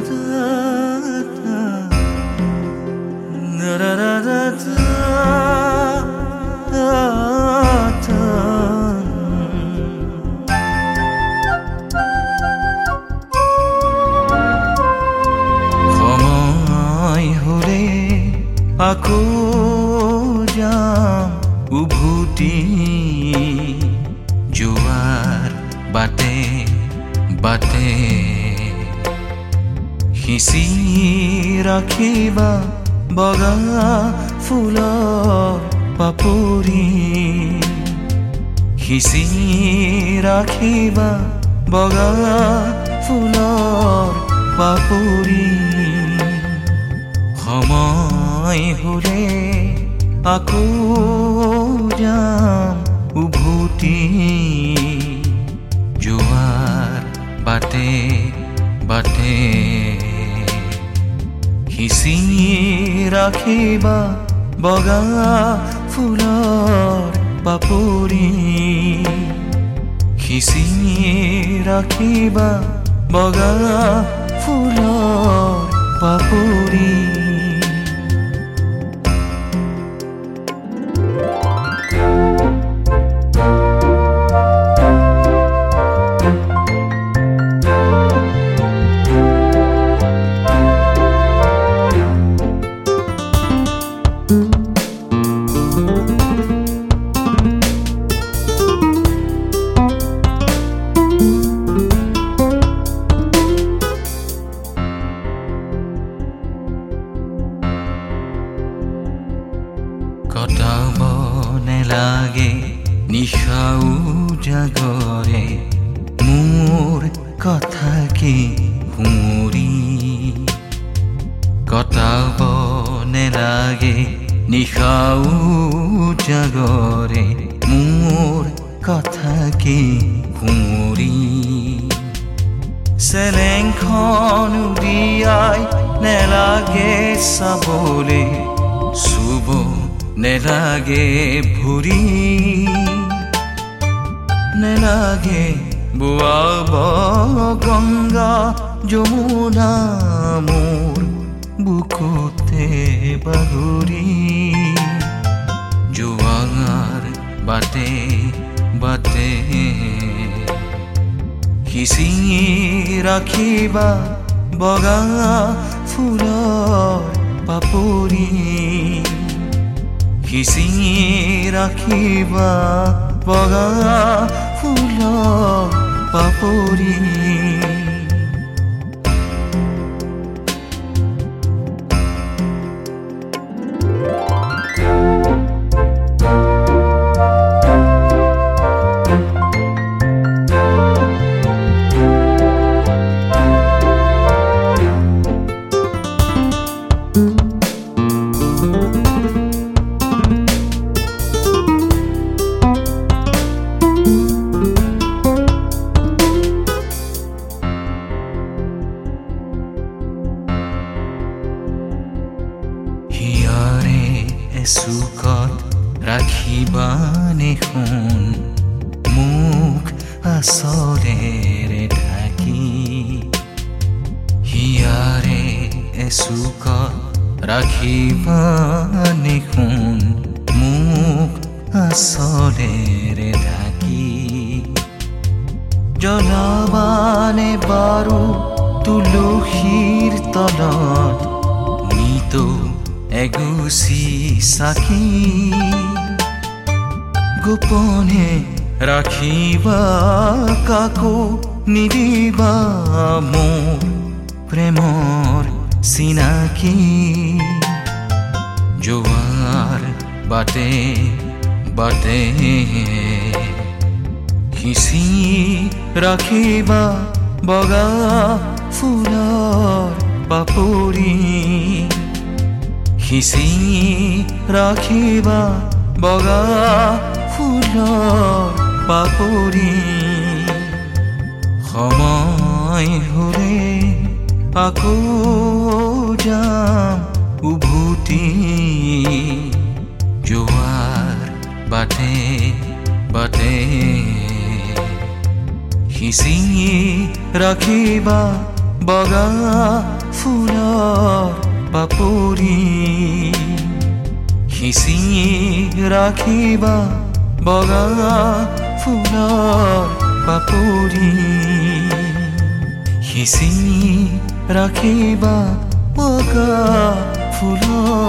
সময় হলে আকৌ যাম উভতি যোৱাৰ বাটে বাটে সিঁচি ৰাখিবা বগা ফুলৰ পাপৰি সিঁচি ৰাখিবা বগা ফুলৰ পাপৰি সময় হলে আকৌ যাম উভতি যোৱাৰ বাটে বাটে সিঁচি ৰাখিবা বগা ফুলৰ পাপৰি সিঁচি ৰাখিবা বগা ফুলৰ পাপৰি কটাব নেলাগে নিশাও জাগৰে মোৰ কথা কি শুৰি কটাব নেলাগে নিশাও জাগৰে মোৰ কথা কি শুৰি চেলেংখন উলিয়াই নেলাগে চাবলে চুব নেলাগে ভৰি নেলাগে বোৱাব গংগা যমুনা মোৰ বুকুতে বাগৰি যোৱাৰ বাটে বাটে সিঁচি ৰাখিবা বগা ফুলৰ পাপৰি সিঁচি ৰাখিবা বগা ফুলৰ পাপৰি চুকত ৰাখিবানে শুন মুখ আচৰেৰে ঢাকি হিয়াৰে এচুকত ৰাখিবানে শুন মুখ আচৰেৰে ঢাকি জ্বলাবানে বাৰু তুলসীৰ তলত নিতো এগুচি চাকি গোপনে ৰাখিবা কাকো নিদিবা মোৰ প্ৰেমৰ চিনাকি যোৱাৰ বাটে বাটে সিঁচি ৰাখিবা বগা ফুলৰ পাপৰি সিঁচি ৰাখিবা বগা ফুলৰ পাপৰি সময় হলে আকৌ যাম উভতি যোৱাৰ বাটে বাটে সিঁচি ৰাখিবা বগা ফুলৰ পাপৰি সিঁচি ৰাখিবা বগা ফুলৰ পাপৰি সিঁচি ৰাখিবা বগা ফুলৰ